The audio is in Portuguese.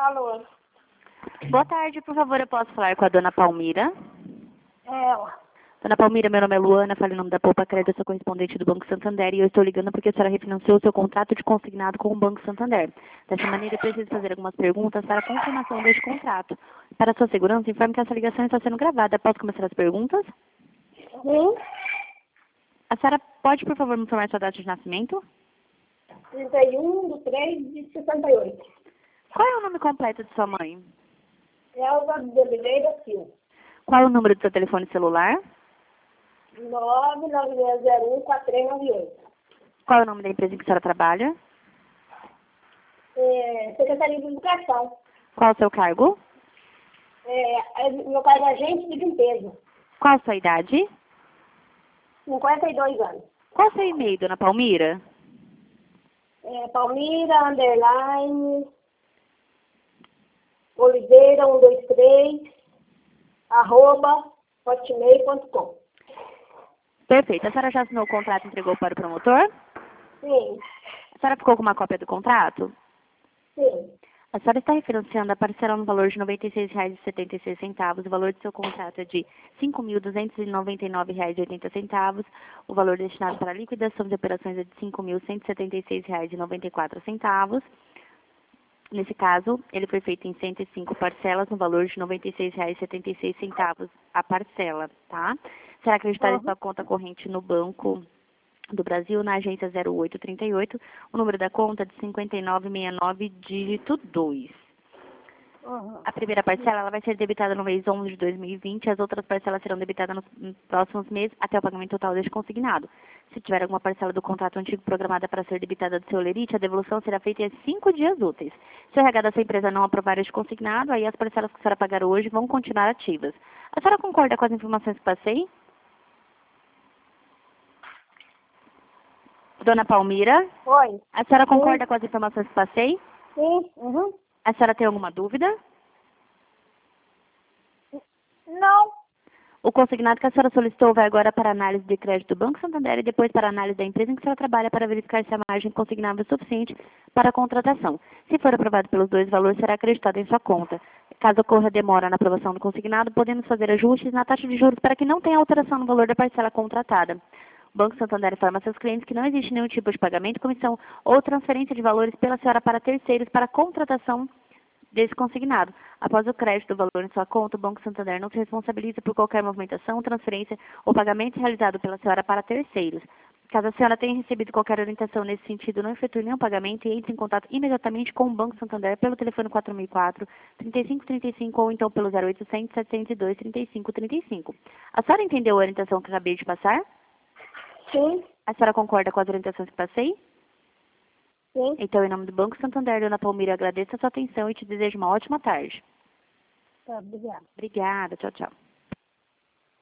Alô? Boa tarde, por favor, eu posso falar com a dona Palmira? Ela. Dona Palmira, meu nome é Luana, falo em nome da Poupa Crédito, eu sou correspondente do Banco Santander e eu estou ligando porque a senhora refinanciou o seu contrato de consignado com o Banco Santander. Dessa maneira, eu preciso fazer algumas perguntas para a confirmação deste contrato. Para sua segurança, informe que essa ligação está sendo gravada. Posso começar as perguntas? Sim. A senhora pode, por favor, me informar sua data de nascimento? 31/3/68. Qual é o nome completo de sua mãe? Elza de Oliveira Silva. Qual é o número do seu telefone celular? 99601-4398. Qual é o nome da empresa em que a senhora trabalha? Secretaria de Educação. Qual é o seu cargo? Meu cargo é agente de limpeza. Qual a sua idade? 52 anos. Qual é o seu e-mail, dona Palmira? Palmira, underline, Oliveira, 123, @hotmail.com. Perfeito. A senhora já assinou o contrato e entregou para o promotor? Sim, A senhora ficou com uma cópia do contrato? sim. A senhora está refinanciando a parcela no valor de R$ 96,76. O valor do seu contrato é de R$ 5.299,80. O valor destinado para a liquidação de operações é de R$ 5.176,94. Nesse caso, ele foi feito em 105 parcelas, no valor de R$ 96,76 a parcela, tá? Será acreditada em sua conta corrente no Banco do Brasil, na agência 0838, o número da conta é de 5969, dígito 2. A primeira parcela ela vai ser debitada no mês 11 de 2020, as outras parcelas serão debitadas nos próximos meses até o pagamento total deste consignado. Se tiver alguma parcela do contrato antigo programada para ser debitada do seu lerite, a devolução será feita em 5 dias úteis. Se o RH da sua empresa não aprovar este consignado, aí as parcelas que a senhora pagar hoje vão continuar ativas. A senhora concorda com as informações que passei? Dona Palmira? Oi. A senhora concorda com as informações que passei? Sim. Uhum. A senhora tem alguma dúvida? Não. O consignado que a senhora solicitou vai agora para análise de crédito do Banco Santander e depois para análise da empresa em que a senhora trabalha para verificar se a margem consignável é suficiente para a contratação. Se for aprovado pelos dois, o valor será acreditado em sua conta. Caso ocorra demora na aprovação do consignado, podemos fazer ajustes na taxa de juros para que não tenha alteração no valor da parcela contratada. O Banco Santander informa a seus clientes que não existe nenhum tipo de pagamento, comissão ou transferência de valores pela senhora para terceiros para contratação desse consignado. Após o crédito do valor em sua conta, o Banco Santander não se responsabiliza por qualquer movimentação, transferência ou pagamento realizado pela senhora para terceiros. Caso a senhora tenha recebido qualquer orientação nesse sentido, não efetue nenhum pagamento e entre em contato imediatamente com o Banco Santander pelo telefone 4004-3535 ou então pelo 0800-702-3535. A senhora entendeu a orientação que eu acabei de passar? Sim. A senhora concorda com as orientações que passei? Sim. Então, em nome do Banco Santander, dona Palmira, agradeço a sua atenção e te desejo uma ótima tarde. Tá, obrigada. Obrigada. Tchau, tchau.